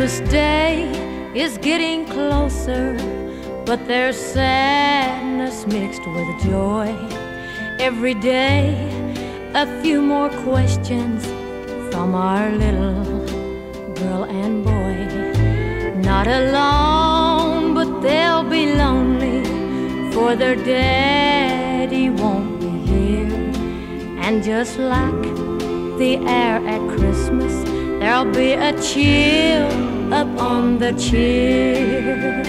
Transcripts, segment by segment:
Christmas Day is getting closer, but there's sadness mixed with joy. Every day, a few more questions from our little girl and boy. Not alone, but they'll be lonely, for their daddy won't be here. And just like the air at Christmas, there'll be a chill up on the cheer.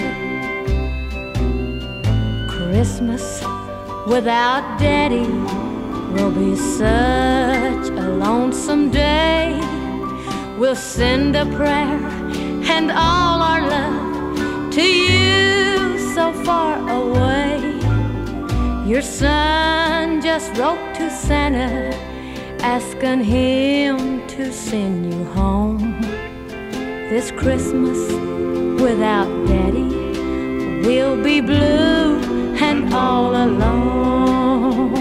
Christmas without Daddy will be such a lonesome day. We'll send a prayer and all our love to you so far away. Your son just wrote to Santa, asking him to send you home. This Christmas without Daddy, we'll be blue and all alone.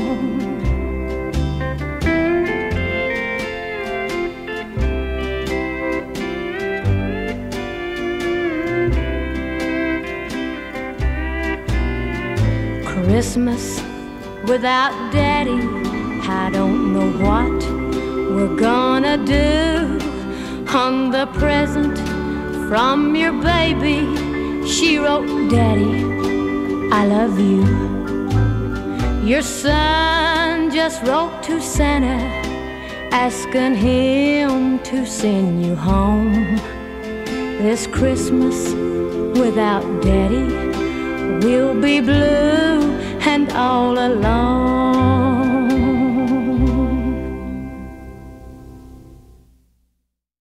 Christmas without Daddy, I don't know what we're gonna do. On the present from your baby, she wrote, Daddy, I love you. Your son just wrote to Santa, asking him to send you home. This Christmas without Daddy, we'll be blue and all alone.